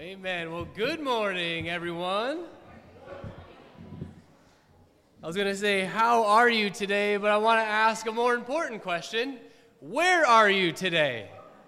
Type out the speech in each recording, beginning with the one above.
Amen. Well, good morning, everyone. I was going to say, how are you today? But I want to ask a more important question. Where are you today?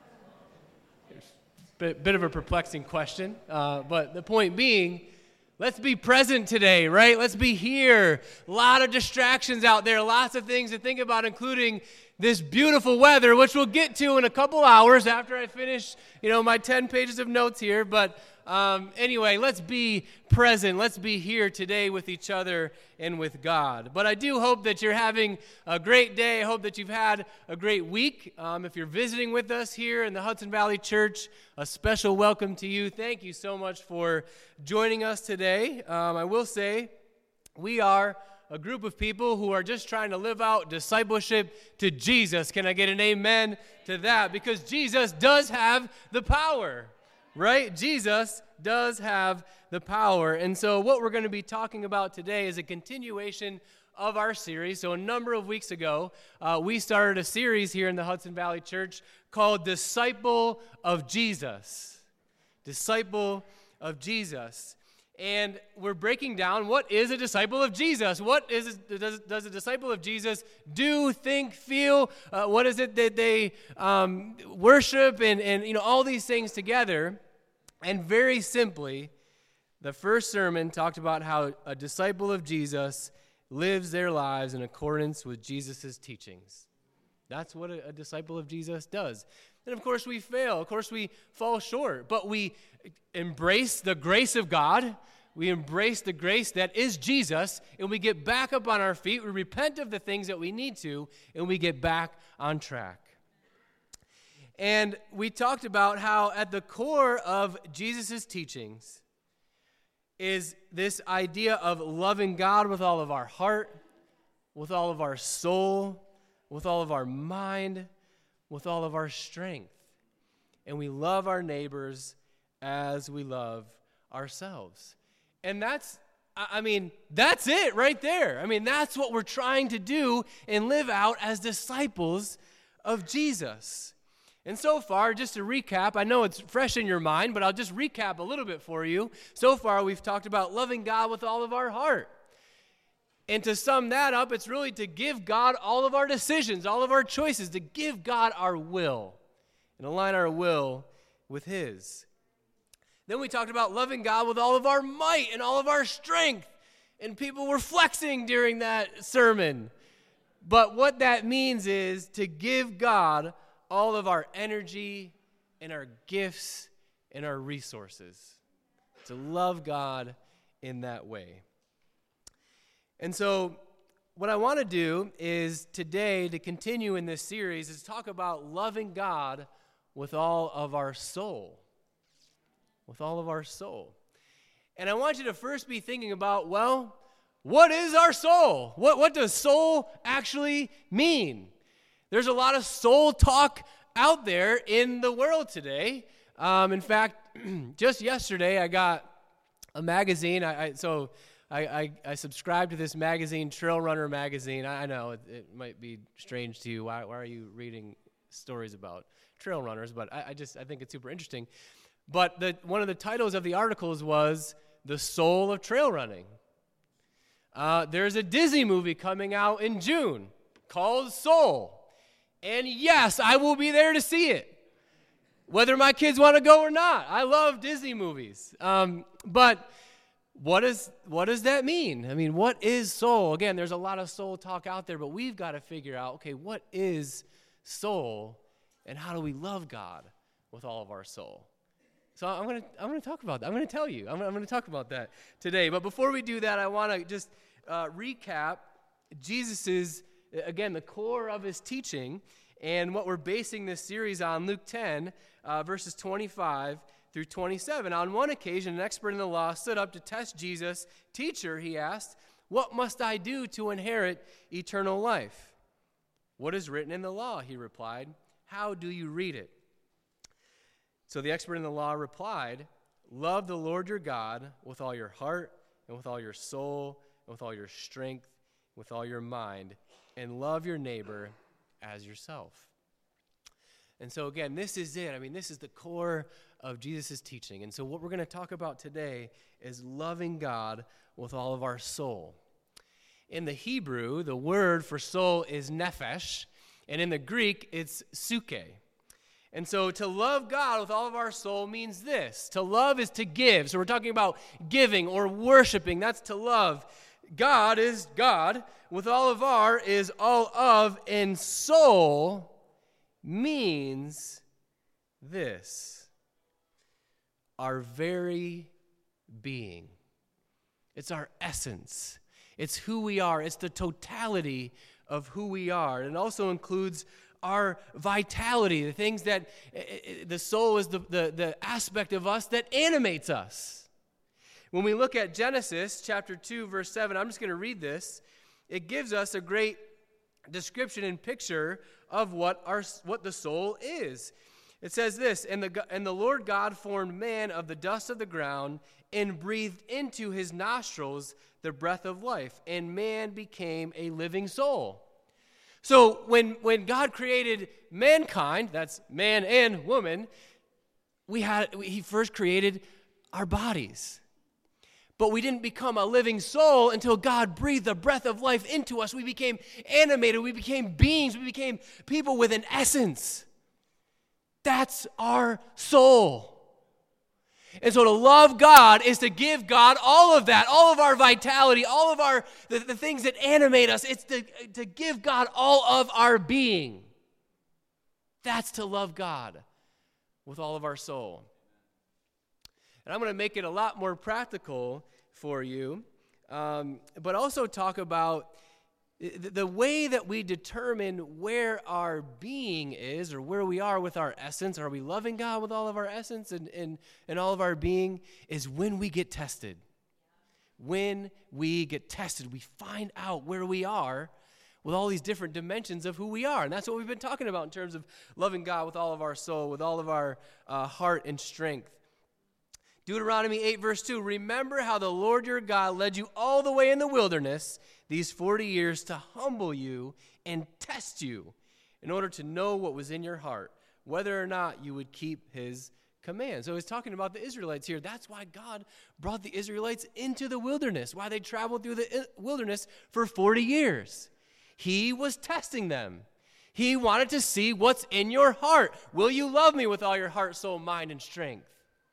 Bit of a perplexing question, but the point being, let's be present today, right? Let's be here. A lot of distractions out there, lots of things to think about, including this beautiful weather, which we'll get to in a couple hours after I finish, my 10 pages of notes here. But anyway, let's be present. Let's be here today with each other and with God. But I do hope that you're having a great day. I hope that you've had a great week. If you're visiting with us here in the Hudson Valley Church, a special welcome to you. Thank you so much for joining us today. I will say we are a group of people who are just trying to live out discipleship to Jesus. Can I get an amen to that? Because Jesus does have the power, right? Jesus does have the power. And so what we're going to be talking about today is a continuation of our series. So a number of weeks ago, we started a series here in the Hudson Valley Church called Disciple of Jesus. Disciple of Jesus. And we're breaking down what is a disciple of Jesus. What does a disciple of Jesus do, think, feel? What is it that they worship and all these things together? And very simply, the first sermon talked about how a disciple of Jesus lives their lives in accordance with Jesus' teachings. That's what a disciple of Jesus does. And of course we fail. Of course we fall short. But we embrace the grace of God. We embrace the grace that is Jesus. And we get back up on our feet. We repent of the things that we need to. And we get back on track. And we talked about how at the core of Jesus' teachings is this idea of loving God with all of our heart, with all of our soul, with all of our mind, with all of our strength. And we love our neighbors as we love ourselves. And that's it right there. That's what we're trying to do and live out as disciples of Jesus. And so far, just to recap, I know it's fresh in your mind, but I'll just recap a little bit for you. So far, we've talked about loving God with all of our heart. And to sum that up, it's really to give God all of our decisions, all of our choices, to give God our will and align our will with His. Then we talked about loving God with all of our might and all of our strength. And people were flexing during that sermon. But what that means is to give God all of our energy and our gifts and our resources. To love God in that way. And so what I want to do is today, to continue in this series, is talk about loving God with all of our soul. With all of our soul. And I want you to first be thinking about, well, what is our soul? What does soul actually mean? There's a lot of soul talk out there in the world today. In fact, just yesterday I got a magazine. I subscribed to this magazine, Trail Runner magazine. I know it might be strange to you. Why are you reading stories about trail runners? But I think it's super interesting. But one of the titles of the articles was The Soul of Trail Running. There's a Disney movie coming out in June called Soul. And yes, I will be there to see it, whether my kids want to go or not. I love Disney movies. But what does that mean? What is soul? Again, there's a lot of soul talk out there, but we've got to figure out, okay, what is soul, and how do we love God with all of our soul? So I'm going to talk about that. I'm going to tell you. I'm going to talk about that today. But before we do that, I want to just recap Jesus's, again, the core of his teaching and what we're basing this series on, Luke 10, verses 25 through 27. On one occasion, an expert in the law stood up to test Jesus. "Teacher," he asked, "what must I do to inherit eternal life?" "What is written in the law?" he replied. "How do you read it?" So the expert in the law replied, "Love the Lord your God with all your heart and with all your soul and with all your strength, with all your mind, and love your neighbor as yourself." And so again, this is it. I mean, this is the core of Jesus' teaching. And so what we're going to talk about today is loving God with all of our soul. In the Hebrew, the word for soul is nephesh, and in the Greek, it's suke. And so to love God with all of our soul means this. To love is to give. So we're talking about giving or worshiping. That's to love. God is God. With all of our is all of. And soul means this. Our very being. It's our essence. It's who we are. It's the totality of who we are. And it also includes our vitality, the things that the soul is the aspect of us that animates us. When we look at Genesis chapter 2, verse 7, I'm just going to read this. It gives us a great description and picture of what the soul is. It says this, and the Lord God formed man of the dust of the ground and breathed into his nostrils the breath of life, and man became a living soul. So when God created mankind, that's man and woman, he first created our bodies. But we didn't become a living soul until God breathed the breath of life into us. We became animated, we became beings, we became people with an essence. That's our soul. And so to love God is to give God all of that, all of our vitality, all of the things that animate us. It's to give God all of our being. That's to love God with all of our soul. And I'm going to make it a lot more practical for you, but also talk about the way that we determine where our being is or where we are with our essence. Are we loving God with all of our essence and all of our being? Is when we get tested. When we get tested, we find out where we are with all these different dimensions of who we are. And that's what we've been talking about in terms of loving God with all of our soul, with all of our heart and strength. Deuteronomy 8, verse 2, remember how the Lord your God led you all the way in the wilderness these 40 years to humble you and test you in order to know what was in your heart, whether or not you would keep his commands. So he's talking about the Israelites here. That's why God brought the Israelites into the wilderness, why they traveled through the wilderness for 40 years. He was testing them. He wanted to see what's in your heart. Will you love me with all your heart, soul, mind, and strength?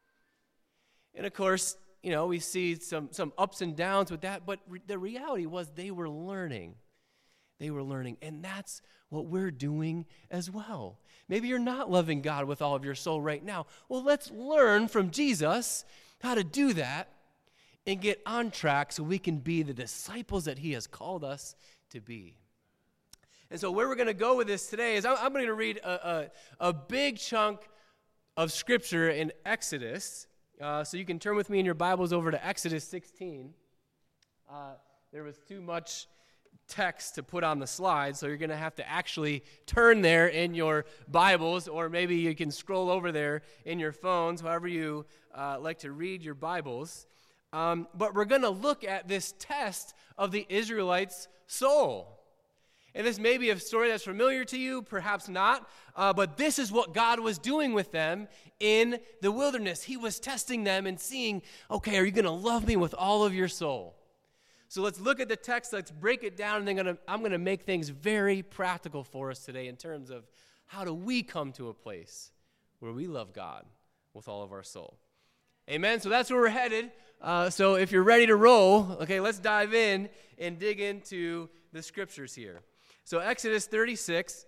And of course, we see some ups and downs with that, but the reality was they were learning. They were learning, and that's what we're doing as well. Maybe you're not loving God with all of your soul right now. Well, let's learn from Jesus how to do that and get on track so we can be the disciples that he has called us to be. And so where we're going to go with this today is I'm going to read a big chunk of Scripture in Exodus. So you can turn with me in your Bibles over to Exodus 16. There was too much text to put on the slide, so you're going to have to actually turn there in your Bibles, or maybe you can scroll over there in your phones, however you like to read your Bibles. But we're going to look at this test of the Israelites' soul. And this may be a story that's familiar to you, perhaps not, but this is what God was doing with them in the wilderness. He was testing them and seeing, okay, are you going to love me with all of your soul? So let's look at the text, let's break it down, and then I'm going to make things very practical for us today in terms of how do we come to a place where we love God with all of our soul. Amen? So that's where we're headed. So if you're ready to roll, okay, let's dive in and dig into the Scriptures here. So Exodus 16,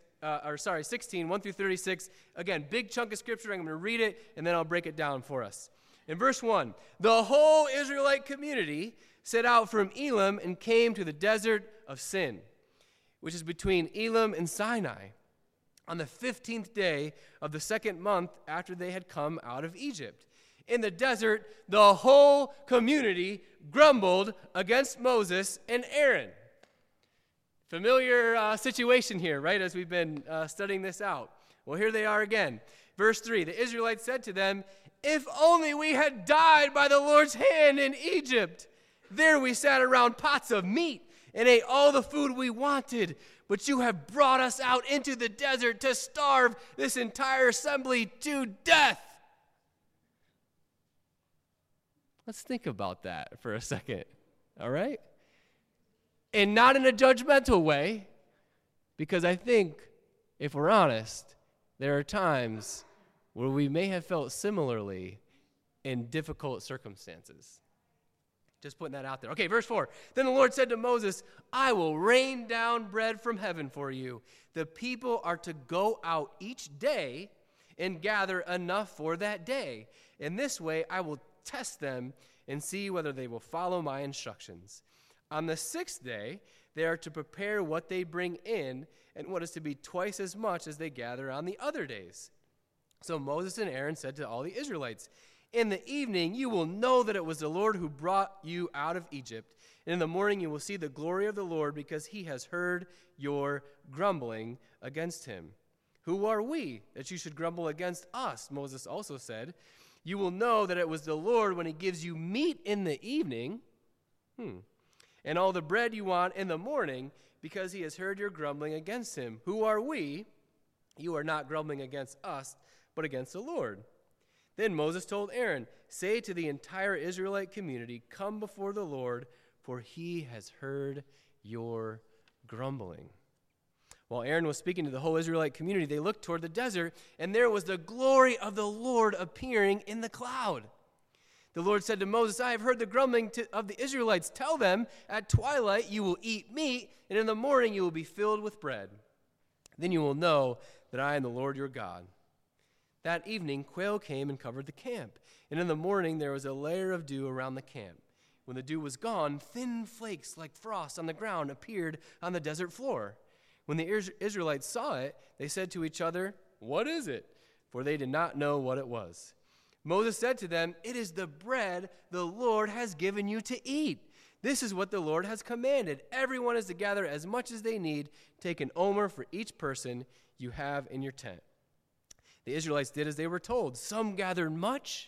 1 through 36. Again, big chunk of Scripture. I'm going to read it, and then I'll break it down for us. In verse 1, the whole Israelite community set out from Elim and came to the desert of Sin, which is between Elim and Sinai, on the 15th day of the second month after they had come out of Egypt. In the desert, the whole community grumbled against Moses and Aaron. Familiar situation here, right, as we've been studying this out. Well, here they are again. Verse 3, the Israelites said to them, if only we had died by the Lord's hand in Egypt. There we sat around pots of meat and ate all the food we wanted. but you have brought us out into the desert to starve this entire assembly to death. Let's think about that for a second, all right? And not in a judgmental way, because I think, if we're honest, there are times where we may have felt similarly in difficult circumstances. Just putting that out there. Okay, verse 4. Then the Lord said to Moses, I will rain down bread from heaven for you. The people are to go out each day and gather enough for that day. In this way, I will test them and see whether they will follow my instructions. On the sixth day, they are to prepare what they bring in and what is to be twice as much as they gather on the other days. So Moses and Aaron said to all the Israelites, in the evening you will know that it was the Lord who brought you out of Egypt. And in the morning you will see the glory of the Lord, because he has heard your grumbling against him. Who are we that you should grumble against us? Moses also said, you will know that it was the Lord when he gives you meat in the evening, and all the bread you want in the morning, because he has heard your grumbling against him. Who are we? You are not grumbling against us, but against the Lord. Then Moses told Aaron, say to the entire Israelite community, come before the Lord, for he has heard your grumbling. While Aaron was speaking to the whole Israelite community, they looked toward the desert, and there was the glory of the Lord appearing in the cloud. The Lord said to Moses, I have heard the grumbling of the Israelites. Tell them, at twilight you will eat meat, and in the morning you will be filled with bread. Then you will know that I am the Lord your God. That evening, quail came and covered the camp, and in the morning there was a layer of dew around the camp. When the dew was gone, thin flakes like frost on the ground appeared on the desert floor. When the Israelites saw it, they said to each other, what is it? For they did not know what it was. Moses said to them, it is the bread the Lord has given you to eat. This is what the Lord has commanded. Everyone is to gather as much as they need. Take an omer for each person you have in your tent. The Israelites did as they were told. Some gathered much,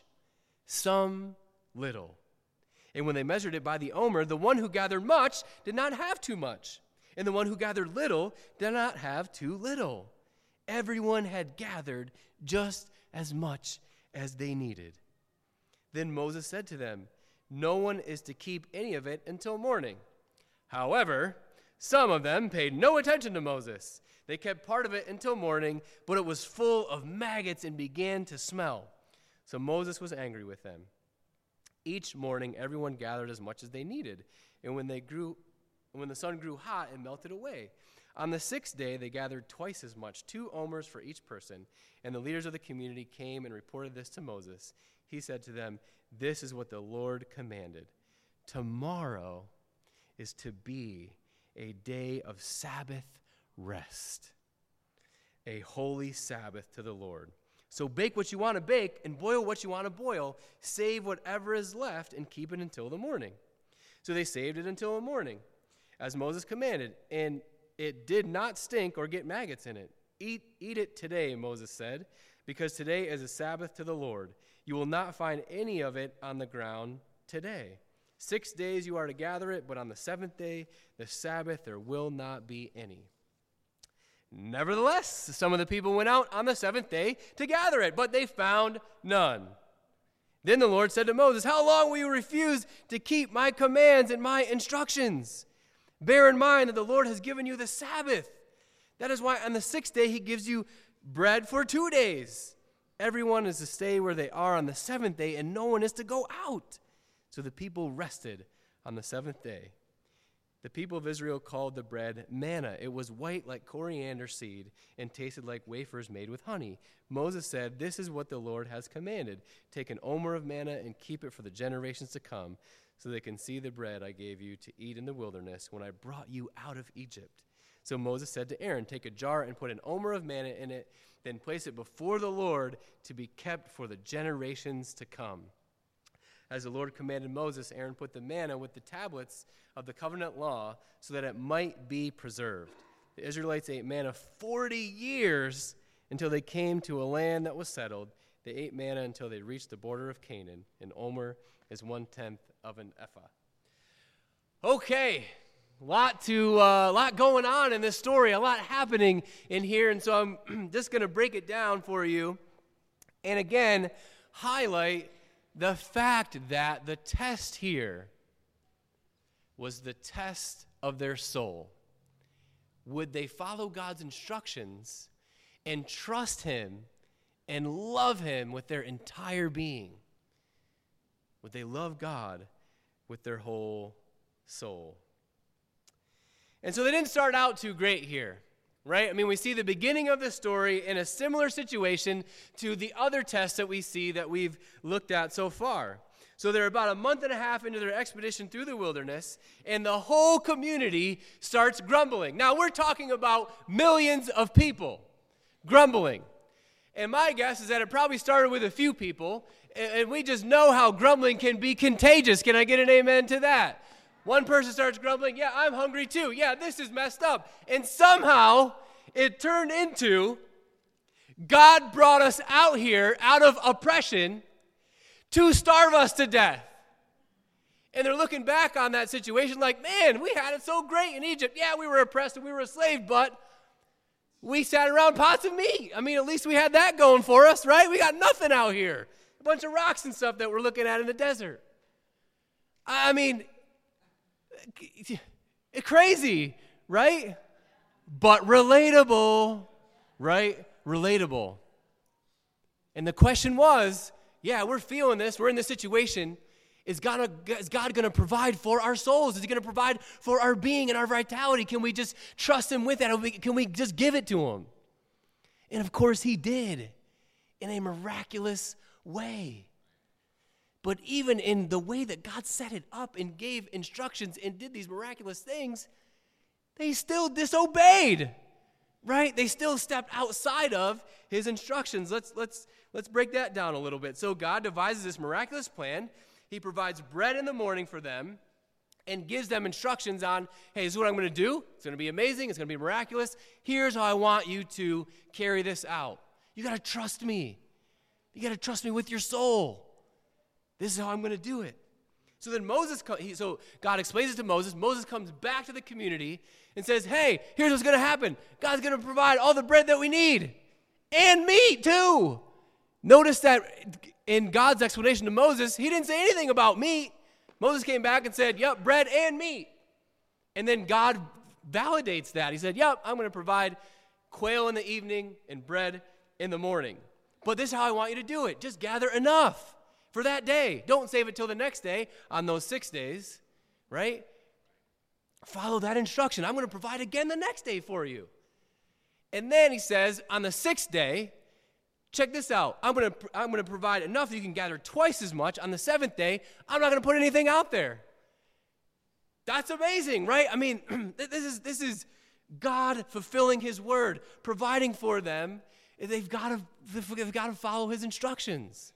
some little. And when they measured it by the omer, the one who gathered much did not have too much, and the one who gathered little did not have too little. Everyone had gathered just as much as they needed. Then Moses said to them, no one is to keep any of it until morning. However, some of them paid no attention to Moses. They kept part of it until morning, but it was full of maggots and began to smell. So Moses was angry with them. Each morning, everyone gathered as much as they needed, and when the sun grew hot, it melted away. On the sixth day, they gathered twice as much, 2 omers for each person, and the leaders of the community came and reported this to Moses. He said to them, this is what the Lord commanded. Tomorrow is to be a day of Sabbath rest, a holy Sabbath to the Lord. So bake what you want to bake and boil what you want to boil. Save whatever is left and keep it until the morning. So they saved it until the morning, as Moses commanded, and it did not stink or get maggots in it. Eat it today, Moses said, because today is a Sabbath to the Lord. You will not find any of it on the ground today. 6 days you are to gather it, but on the 7th day, the Sabbath, there will not be any. Nevertheless, some of the people went out on the 7th day to gather it, but they found none. Then the Lord said to Moses, how long will you refuse to keep my commands and my instructions? Bear in mind that the Lord has given you the Sabbath. That is why on the 6th day he gives you bread for 2 days. Everyone is to stay where they are on the 7th day, and no one is to go out. So the people rested on the 7th day. The people of Israel called the bread manna. It was white like coriander seed and tasted like wafers made with honey. Moses said, this is what the Lord has commanded. Take an omer of manna and keep it for the generations to come, so they can see the bread I gave you to eat in the wilderness when I brought you out of Egypt. So Moses said to Aaron, take a jar and put an omer of manna in it, then place it before the Lord to be kept for the generations to come. As the Lord commanded Moses, Aaron put the manna with the tablets of the covenant law so that it might be preserved. The Israelites ate manna 40 years until they came to a land that was settled. They ate manna until they reached the border of Canaan. An omer is 1/10 of an ephah. Okay, A lot going on in this story, a lot happening in here, and so I'm just going to break it down for you, and again, highlight the fact that the test here was the test of their soul. Would they follow God's instructions and trust Him and love Him with their entire being? Would they love God with their whole soul? And so they didn't start out too great here, right? I mean, we see the beginning of the story in a similar situation to the other tests that we see that we've looked at so far. So they're about a month and a half into their expedition through the wilderness, and the whole community starts grumbling. Now, we're talking about millions of people grumbling. And my guess is that it probably started with a few people, and we just know how grumbling can be contagious. Can I get an amen to that? One person starts grumbling, yeah, I'm hungry too. Yeah, this is messed up. And somehow it turned into God brought us out here out of oppression to starve us to death. And they're looking back on that situation like, man, we had it so great in Egypt. Yeah, we were oppressed and we were enslaved, but we sat around pots of meat. I mean, at least we had that going for us, right? We got nothing out here. A bunch of rocks and stuff that we're looking at in the desert. I mean, crazy, right? But relatable, right? Relatable. And the question was, yeah, we're feeling this. We're in this situation. Is God going to provide for our souls? Is He going to provide for our being and our vitality? Can we just trust Him with that? Can we just give it to Him? And of course He did in a miraculous way. But even in the way that God set it up and gave instructions and did these miraculous things, they still disobeyed, right? They still stepped outside of His instructions. Let's break that down a little bit. So God devises this miraculous plan. He provides bread in the morning for them and gives them instructions on, hey, this is what I'm going to do. It's going to be amazing. It's going to be miraculous. Here's how I want you to carry this out. You got to trust me. You got to trust me with your soul. This is how I'm going to do it. So then so God explains it to Moses. Moses comes back to the community and says, hey, here's what's going to happen. God's going to provide all the bread that we need and meat too. Notice that in God's explanation to Moses, He didn't say anything about meat. Moses came back and said, yep, bread and meat. And then God validates that. He said, yep, I'm going to provide quail in the evening and bread in the morning. But this is how I want you to do it. Just gather enough for that day. Don't save it till the next day on those 6 days, right? Follow that instruction. I'm going to provide again the next day for you. And then He says, on the 6th day, check this out. I'm going to provide enough that you can gather twice as much. On the 7th day, I'm not going to put anything out there. That's amazing, right? I mean, this is God fulfilling His word, providing for them. They've got to follow His instructions.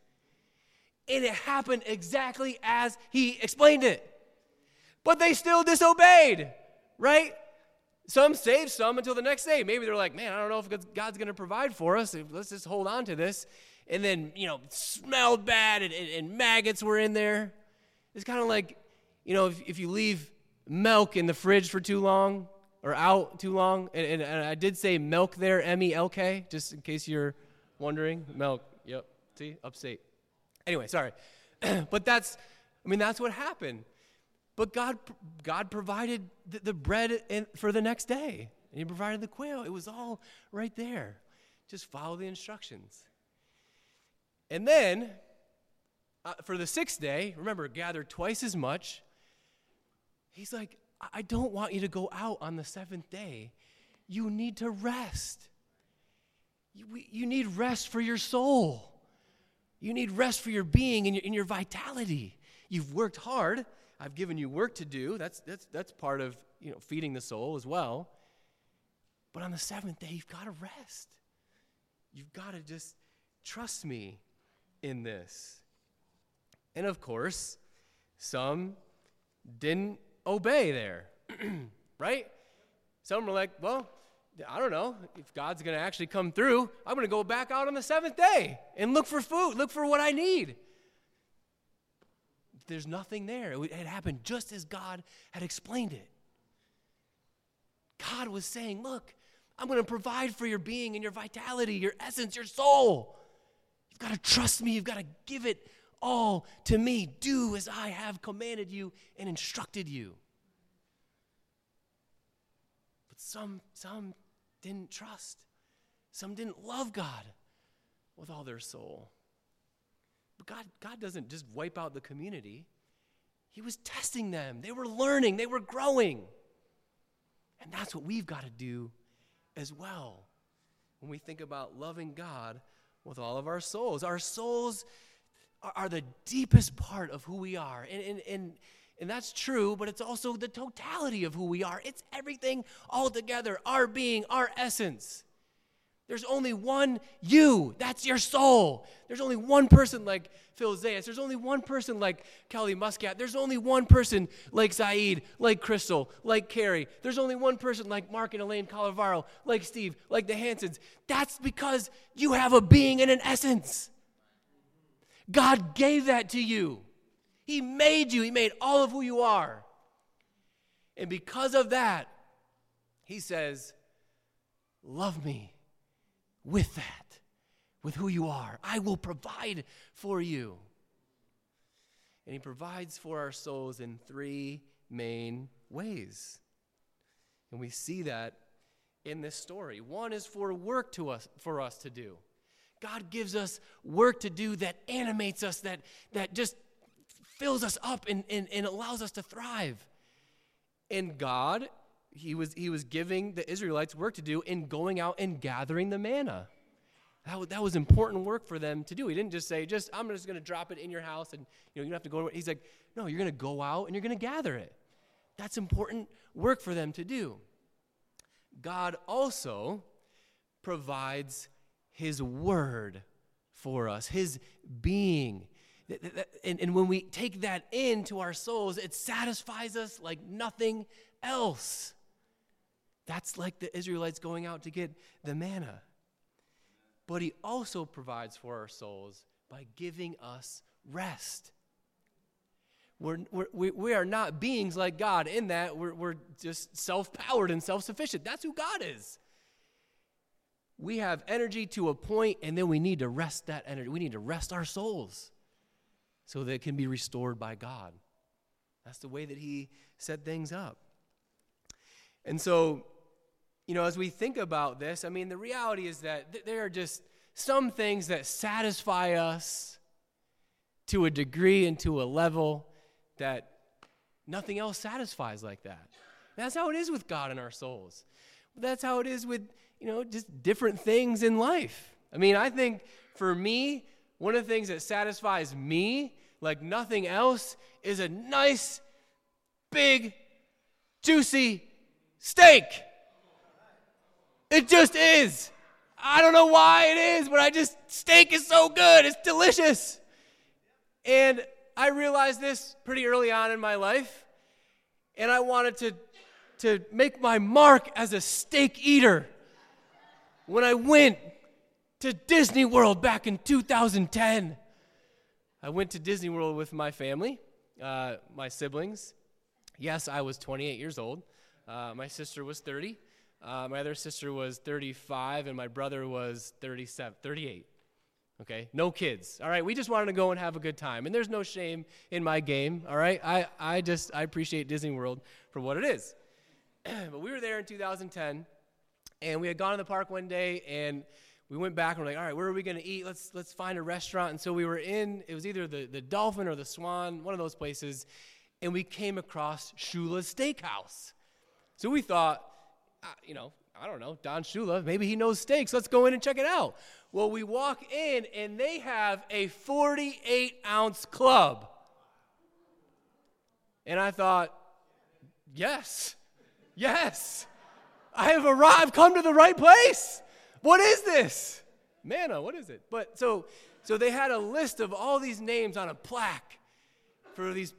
And it happened exactly as He explained it. But they still disobeyed, right? Some saved some until the next day. Maybe they're like, man, I don't know if God's going to provide for us. Let's just hold on to this. And then, it smelled bad and maggots were in there. It's kind of like, if you leave milk in the fridge for too long or out too long. And I did say milk there, M-E-L-K, just in case you're wondering. Milk, yep, see, upstate. Anyway, sorry. But that's what happened. But God provided the bread for the next day. And He provided the quail. It was all right there. Just follow the instructions. And then, for the 6th day, remember, gather twice as much. He's like, I don't want you to go out on the 7th day. You need to rest. You need rest for your soul. You need rest for your being and your vitality. You've worked hard. I've given you work to do. That's part of feeding the soul as well. But on the 7th day, you've got to rest. You've got to just trust me in this. And of course, some didn't obey there, right? Some were like, well, I don't know. If God's going to actually come through, I'm going to go back out on the 7th day and look for food, look for what I need. There's nothing there. It had happened just as God had explained it. God was saying, look, I'm going to provide for your being and your vitality, your essence, your soul. You've got to trust me. You've got to give it all to me. Do as I have commanded you and instructed you. But some didn't trust. Some didn't love God with all their soul. But God doesn't just wipe out the community. He was testing them. They were learning. They were growing. And that's what we've got to do as well when we think about loving God with all of our souls. Our souls are the deepest part of who we are. And that's true, but it's also the totality of who we are. It's everything all together, our being, our essence. There's only one you. That's your soul. There's only one person like Phil Zayas. There's only one person like Kelly Muscat. There's only one person like Saeed, like Crystal, like Carrie. There's only one person like Mark and Elaine Calavaro, like Steve, like the Hansons. That's because you have a being and an essence. God gave that to you. He made you. He made all of who you are. And because of that, he says, love me. With that, with who you are, I will provide for you. And he provides for our souls in three main ways. And we see that in this story. One is for work for us to do. God gives us work to do that animates us, that just fills us up and allows us to thrive. And God, He was giving the Israelites work to do in going out and gathering the manna. That was important work for them to do. He didn't just say, I'm just going to drop it in your house and you don't have to go to it. He's like, no, you're going to go out and you're going to gather it. That's important work for them to do. God also provides his word for us, his being. And when we take that into our souls, it satisfies us like nothing else. That's like the Israelites going out to get the manna. But he also provides for our souls by giving us rest. We are not beings like God in that we're just self-powered and self-sufficient. That's who God is. We have energy to a point, and then we need to rest that energy. We need to rest our souls so that it can be restored by God. That's the way that he set things up. And so, as we think about this, the reality is that there are just some things that satisfy us to a degree and to a level that nothing else satisfies like that. That's how it is with God in our souls. That's how it is with, just different things in life. I think for me, one of the things that satisfies me like nothing else is a nice, big, juicy steak. It just is. I don't know why it is, but steak is so good. It's delicious. And I realized this pretty early on in my life, and I wanted to make my mark as a steak eater. When I went to Disney World back in 2010, I went to Disney World with my family, my siblings. Yes, I was 28 years old. My sister was 30. My other sister was 35, and my brother was 38. Okay, no kids. All right, we just wanted to go and have a good time, and there's no shame in my game. All right, I appreciate Disney World for what it is. But we were there in 2010, and we had gone to the park one day, and we went back and we're like, all right, where are we going to eat? Let's find a restaurant. And so we were it was either the Dolphin or the Swan, one of those places, and we came across Shula's Steakhouse. So we thought, I don't know, Don Shula, maybe he knows steaks. Let's go in and check it out. Well, we walk in, and they have a 48-ounce club. And I thought, yes, I have arrived. I've come to the right place. What is this? Manna, what is it? But so they had a list of all these names on a plaque for these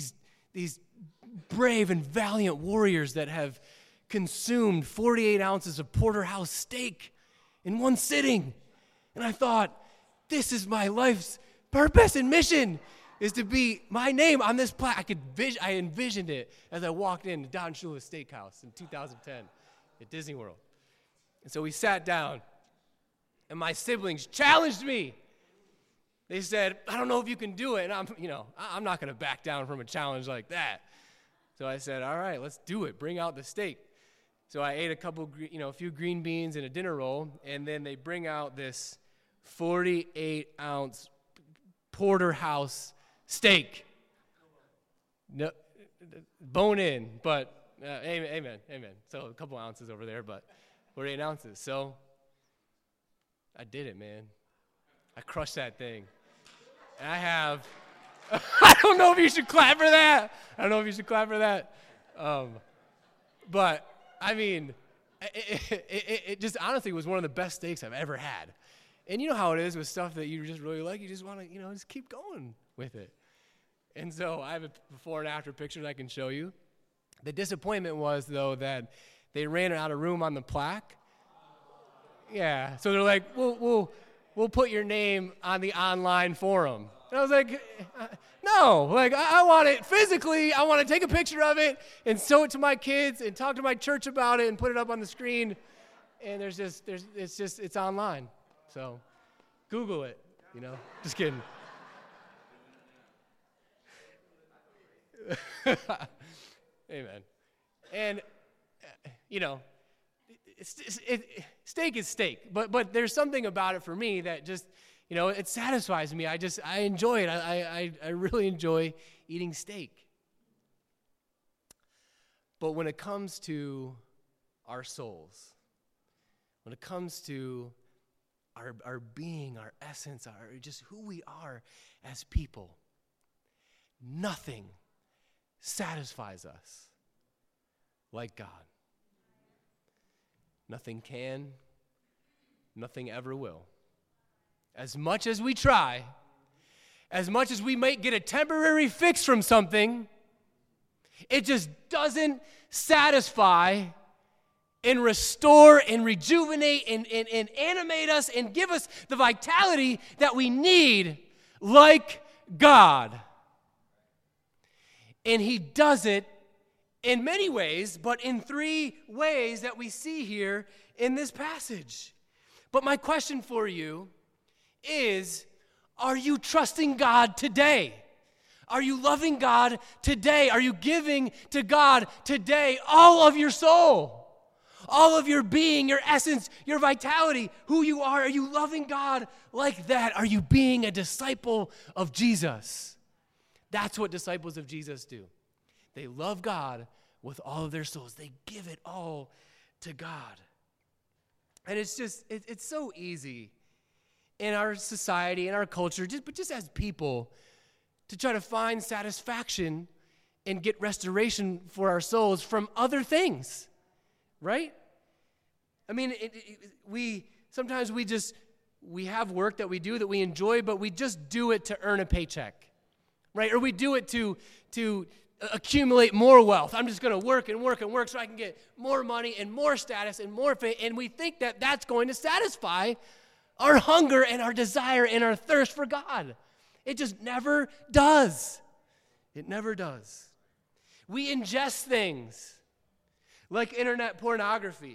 brave and valiant warriors that have consumed 48 ounces of porterhouse steak in one sitting. And I thought, this is my life's purpose and mission, is to be my name on this plaque. I envisioned it as I walked into Don Shula's Steakhouse in 2010. at Disney World. And so we sat down, and my siblings challenged me. They said, I don't know if you can do it. And I'm not going to back down from a challenge like that. So I said, all right, let's do it. Bring out the steak. So I ate a few green beans and a dinner roll, and then they bring out this 48-ounce porterhouse steak. No, bone in, but amen. So a couple ounces over there, but 48 ounces. So I did it, man. I crushed that thing. And I have, I don't know if you should clap for that. But, I mean, it just honestly was one of the best steaks I've ever had. And you know how it is with stuff that you just really like. You just want to, just keep going with it. And so I have a before and after picture that I can show you. The disappointment was, though, that they ran out of room on the plaque. Yeah, so they're like, we'll put your name on the online forum. And I was like, no, I want it physically. I want to take a picture of it and show it to my kids and talk to my church about it and put it up on the screen. And it's online. So Google it, just kidding. Amen. And, steak is steak, but there's something about it for me that just, it satisfies me. I enjoy it. I really enjoy eating steak. But when it comes to our souls, when it comes to our being, our essence, just who we are as people, nothing satisfies us like God. Nothing can, nothing ever will. As much as we try, as much as we might get a temporary fix from something, it just doesn't satisfy and restore and rejuvenate and animate us and give us the vitality that we need like God. And he does it in many ways, but in 3 ways that we see here in this passage. But my question for you is, are you trusting God today? Are you loving God today? Are you giving to God today all of your soul? All of your being, your essence, your vitality, who you are? Are you loving God like that? Are you being a disciple of Jesus? That's what disciples of Jesus do. They love God with all of their souls. They give it all to God. And it's so easy in our society, in our culture, just as people, to try to find satisfaction and get restoration for our souls from other things, right? I mean, sometimes we have work that we do that we enjoy, but we just do it to earn a paycheck, right? Or we do it to accumulate more wealth. I'm just going to work and work and work so I can get more money and more status and more fame. And we think that that's going to satisfy our hunger and our desire and our thirst for God. It just never does. It never does. We ingest things like internet pornography,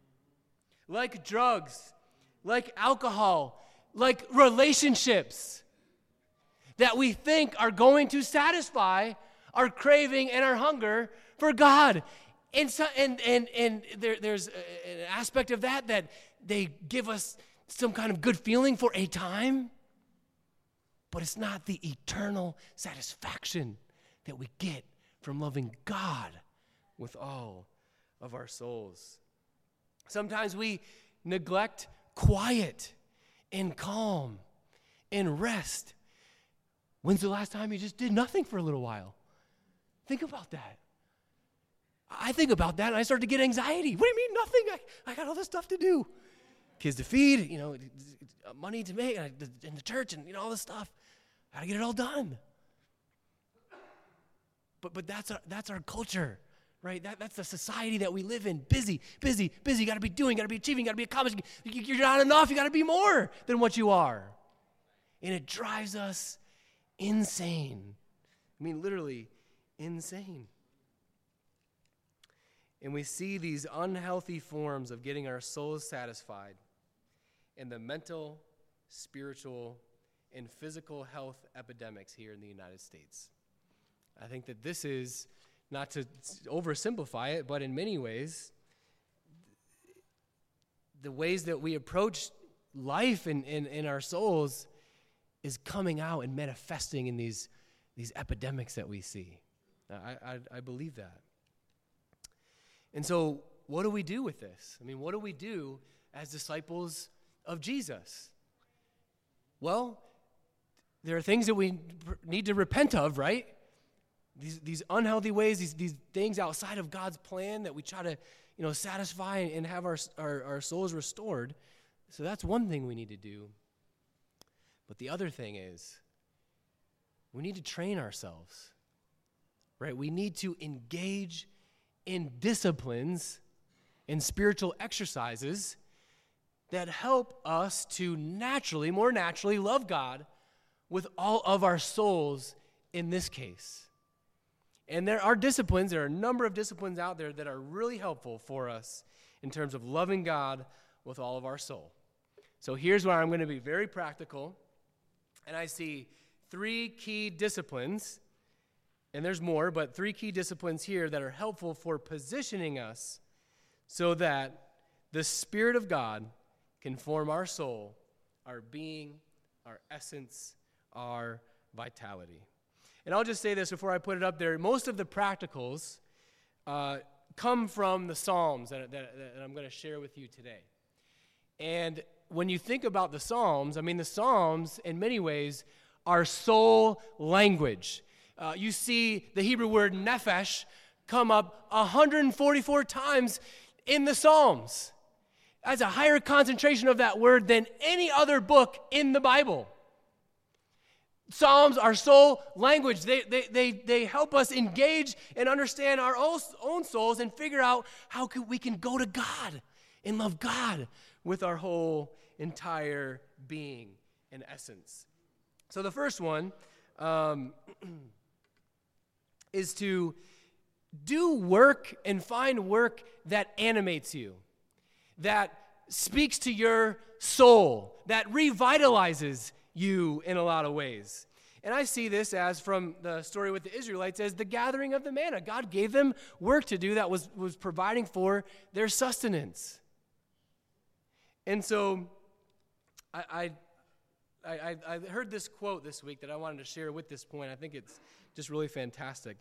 like drugs, like alcohol, like relationships that we think are going to satisfy our craving and our hunger for God. And there's an aspect of that they give us some kind of good feeling for a time, but it's not the eternal satisfaction that we get from loving God with all of our souls. Sometimes we neglect quiet and calm and rest. When's the last time you just did nothing for a little while? Think about that. I think about that and I start to get anxiety. What do you mean nothing? I got all this stuff to do. Kids to feed, money to make in the church and all this stuff. Got to get it all done. But that's our culture, right? That's the society that we live in. Busy. Got to be doing, got to be achieving, got to be accomplishing. You're not enough. You got to be more than what you are. And it drives us insane. I mean, literally insane. And we see these unhealthy forms of getting our souls satisfied in the mental, spiritual, and physical health epidemics here in the United States. I think that this is, not to oversimplify it, but in many ways, the ways that we approach life in our souls is coming out and manifesting in these epidemics that we see. I believe that. And so what do we do with this? I mean, what do we do as disciples of Jesus? Well, there are things that we need to repent of, right? These unhealthy ways, these things outside of God's plan that we try to, satisfy and have our souls restored. So that's one thing we need to do. But the other thing is, we need to train ourselves, right? We need to engage in disciplines and spiritual exercises that help us to more naturally love God with all of our souls in this case. And there are a number of disciplines out there that are really helpful for us in terms of loving God with all of our soul. So here's where I'm going to be very practical, and I see 3 key disciplines, and there's more, but 3 key disciplines here that are helpful for positioning us so that the Spirit of God can form our soul, our being, our essence, our vitality. And I'll just say this before I put it up there. Most of the practicals come from the Psalms that I'm going to share with you today. And when you think about the Psalms, the Psalms, in many ways, are soul language. You see the Hebrew word nephesh come up 144 times in the Psalms. That's a higher concentration of that word than any other book in the Bible. Psalms are soul language. They help us engage and understand our own souls and figure out how we can go to God and love God with our whole entire being and essence. So the first one is to do work and find work that animates you, that speaks to your soul, that revitalizes you in a lot of ways. And I see this as, from the story with the Israelites, as the gathering of the manna. God gave them work to do that was providing for their sustenance. And so I heard this quote this week that I wanted to share with this point. I think it's just really fantastic.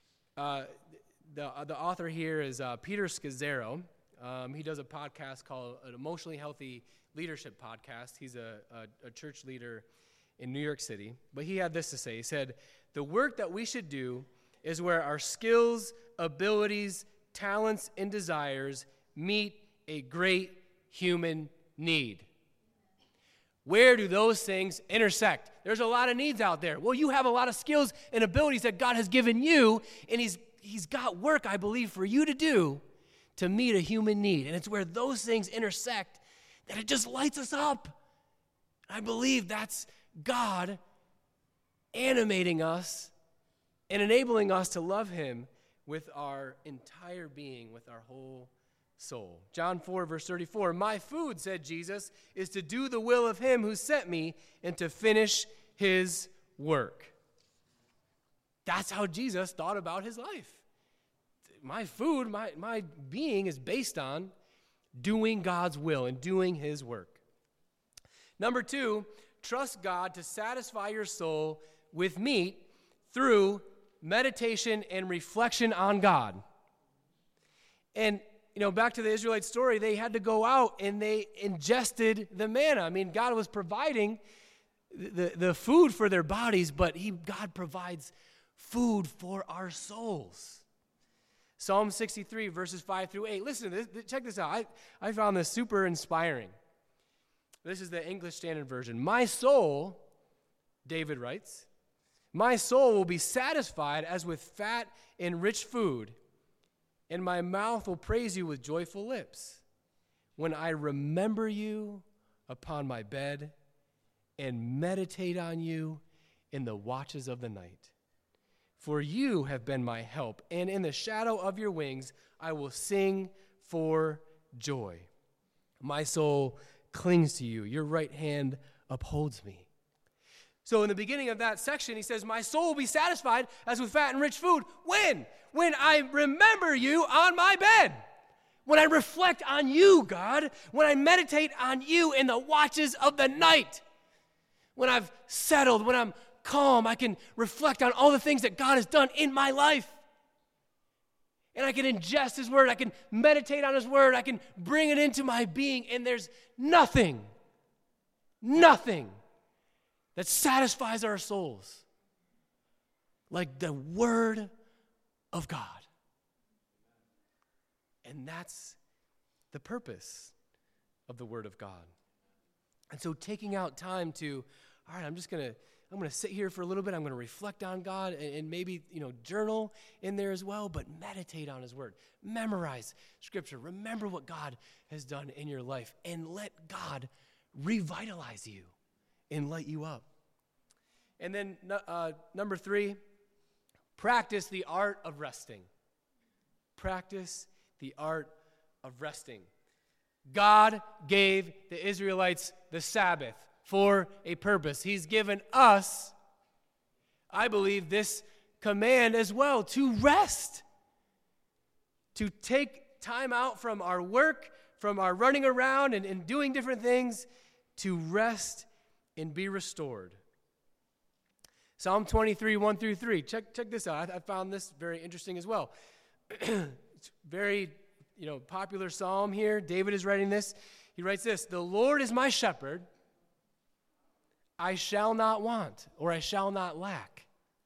The author here is Peter Scazzero. He does a podcast called an Emotionally Healthy Leadership Podcast. He's a church leader in New York City. But he had this to say. He said, "The work that we should do is where our skills, abilities, talents, and desires meet a great human need." Where do those things intersect? There's a lot of needs out there. Well, you have a lot of skills and abilities that God has given you, and He's got work, I believe, for you to do to meet a human need. And it's where those things intersect that it just lights us up. I believe that's God animating us and enabling us to love Him with our entire being, with our whole soul. John 4, verse 34, "My food," said Jesus, "is to do the will of Him who sent me and to finish His work." That's how Jesus thought about His life. My food, my being is based on doing God's will and doing His work. Number 2, trust God to satisfy your soul with meat through meditation and reflection on God. And back to the Israelite story, they had to go out and they ingested the manna. God was providing the food for their bodies, but God provides food for our souls. Psalm 63, verses 5 through 8. Listen to this. Check this out. I found this super inspiring. This is the English Standard Version. "My soul," David writes, "my soul will be satisfied as with fat and rich food, and my mouth will praise you with joyful lips, when I remember you upon my bed and meditate on you in the watches of the night. for you have been my help, and in the shadow of your wings I will sing for joy. My soul clings to you. Your right hand upholds me. So in the beginning of that section, he says, my soul will be satisfied as with fat and rich food. When? When I remember you on my bed. When I reflect on you, God. When I meditate on you in the watches of the night. When I've settled, when I'm calm, I can reflect on all the things that God has done in my life. And I can ingest his word. I can meditate on his word. I can bring it into my being. And there's nothing that satisfies our souls like the word of God. And that's the purpose of the word of God. And so taking out time to, all right, I'm going to sit here for a little bit. I'm going to reflect on God and maybe, journal in there as well, but meditate on his word. Memorize scripture. Remember what God has done in your life and let God revitalize you and light you up. And then number 3, practice the art of resting. Practice the art of resting. God gave the Israelites the Sabbath for a purpose. He's given us, I believe, this command as well, to rest. To take time out from our work, from our running around and doing different things, to rest and be restored. Psalm 23, 1-3. Check this out. I found this very interesting as well. It's very, popular psalm here. David is writing this. He writes this, the Lord is my shepherd. I shall not want, or I shall not lack.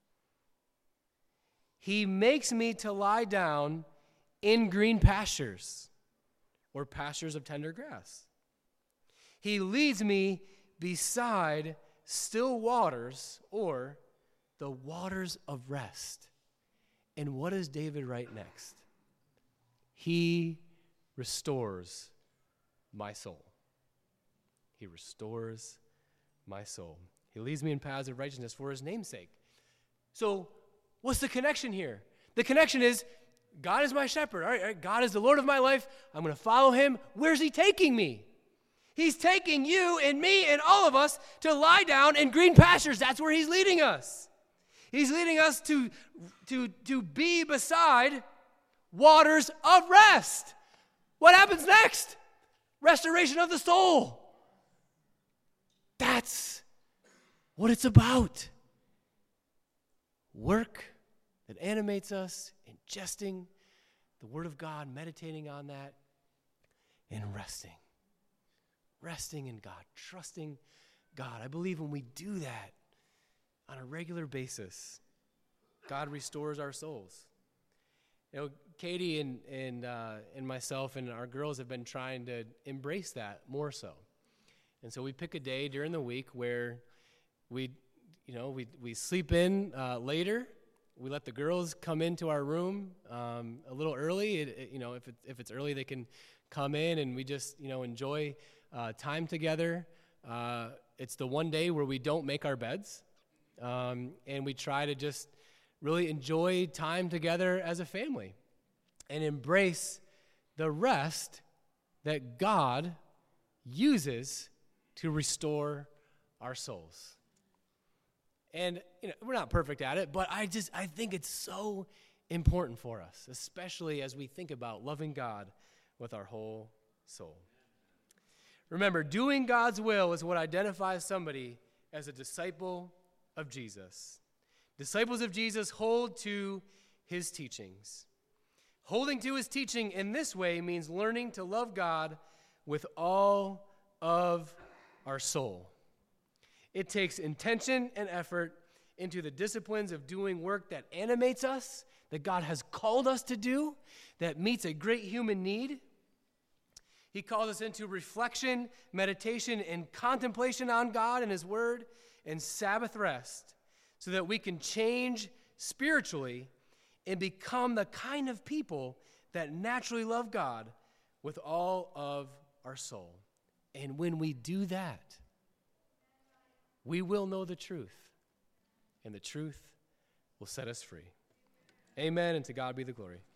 He makes me to lie down in green pastures, or pastures of tender grass. He leads me beside still waters, or the waters of rest. And what does David write next? He restores my soul. He restores my soul. He leads me in paths of righteousness for his name's sake. So what's the connection here? The connection is God is my shepherd. All right, God is the Lord of my life. I'm going to follow him. Where's he taking me? He's taking you and me and all of us to lie down in green pastures. That's where he's leading us. He's leading us to be beside waters of rest. What happens next? Restoration of the soul. That's what it's about. Work that animates us, ingesting the Word of God, meditating on that, and resting. Resting in God, trusting God. I believe when we do that on a regular basis, God restores our souls. Katie and myself and our girls have been trying to embrace that more so. And so we pick a day during the week where we sleep in later. We let the girls come into our room a little early. If it's early, they can come in and we just enjoy time together. It's the one day where we don't make our beds, and we try to just really enjoy time together as a family and embrace the rest that God uses to restore our souls. And we're not perfect at it, but I think it's so important for us, especially as we think about loving God with our whole soul. Remember, doing God's will is what identifies somebody as a disciple of Jesus. Disciples of Jesus hold to his teachings. Holding to his teaching in this way means learning to love God with all of our soul. It takes intention and effort into the disciplines of doing work that animates us, that God has called us to do, that meets a great human need. He calls us into reflection, meditation, and contemplation on God and his word, and Sabbath rest, so that we can change spiritually and become the kind of people that naturally love God with all of our soul. And when we do that, we will know the truth, and the truth will set us free. Amen, and to God be the glory.